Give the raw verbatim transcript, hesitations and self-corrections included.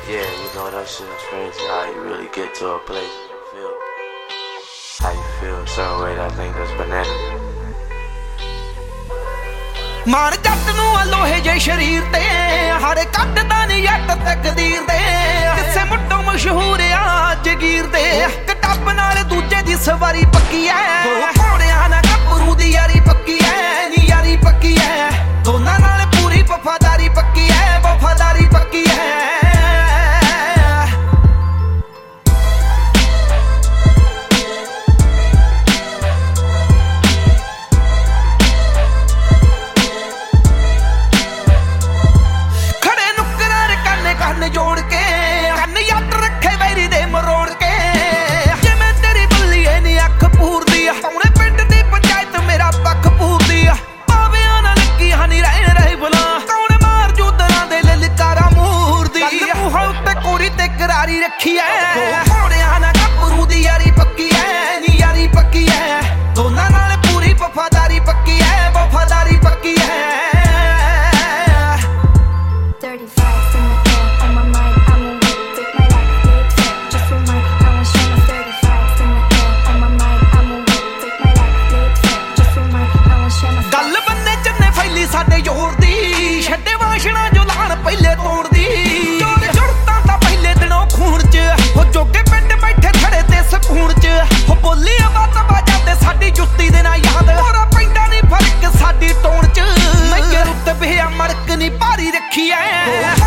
Yeah, you know that shit is crazy. How you really get to a place and you feel how you feel a certain way. That thing that's banana. ਮਾਣ ਜੱਟ ਨੂੰ ਆ ਲੋਹੇ ਜੇ ਸ਼ਰੀਰ ਤੇ ਹਾਰੇ ਕੱਢਦਾ ਨੀ ਜੱਟ ਤਕਦੀਰ ਦੇ ਕਿਸੇ ਮੁੱਢੋਂ ਮਸ਼ਹੂਰ ਆ ਜਗੀਰ ਦੇ ਕਿਤਾਬ ਨਾਲ ਦੂਜੇ ਦੀ ਸਵਾਰੀ ਪੱਕੀ ਐ ਦੋ ਘੋੜਿਆਂ ਨਾਲ ਗੱਭਰੂ ਦੀ ਯਾਰੀ ਪੱਕੀ ਐ ਨੀ ਯਾਰੀ ਪੱਕੀ ਐ ਦੋਨਾਂ ਨਾਲ ਪੂਰੀ ਵਫਾਦਾਰੀ ਪੱਕੀ ਐ ਵਫਾਦਾਰੀ ਪੱਕੀ ਐ जोड़ के कन यट रखे वैरी दे मरोड़ के जिवें तेरी बल्लीए नी अख पूर दी पौने पिंड दी पंचायत मेरा पक्ख पूर दी भावेआं ना लगी हनी रह रही बुला कौन मार जूदरां दे ललकारा मूर दी मूंह उत्ते कोरी ते करारी रखी ऐ घोड़ियां ना गभरू दी यारी पक्की ऐ नी यारी पक्की ऐ दोनां नाल पूरी वफादारी पक्की ऐ वफादारी पक्की ऐ ਸਾਡੇ ਜ਼ੋਰ ਦੀ ਛੱਡੇ ਵਾਸ਼ਣਾ ਜੋ ਲਾਣ ਪਹਿਲੇ ਤੋੜਦੀ ਜੋੜ ਜੁੜਤਾਂ ਤਾਂ ਪਹਿਲੇ ਦਿਨੋਂ ਖੂਨ ਚ ਹੋ ਜੋਗੇ ਪਿੰਡ ਬੈਠੇ ਖੜੇ ਤੇ ਸਕੂਨ ਚ ਹੋ ਬੋਲੀ ਆਵਾਜ਼ ਬਾਜਾ ਤੇ ਸਾਡੀ ਜੁੱਤੀ ਦੇ ਨਾਲ ਯਾਦ ਹੋਰਾ ਪੈਂਦਾ ਨਹੀਂ ਫਰਕ ਸਾਡੀ ਟੋਣ ਚ ਨੰਗੇ ਰੁੱਤ ਬਿਆ ਮੜਕ ਨਹੀਂ ਭਾਰੀ ਰੱਖੀ ਐ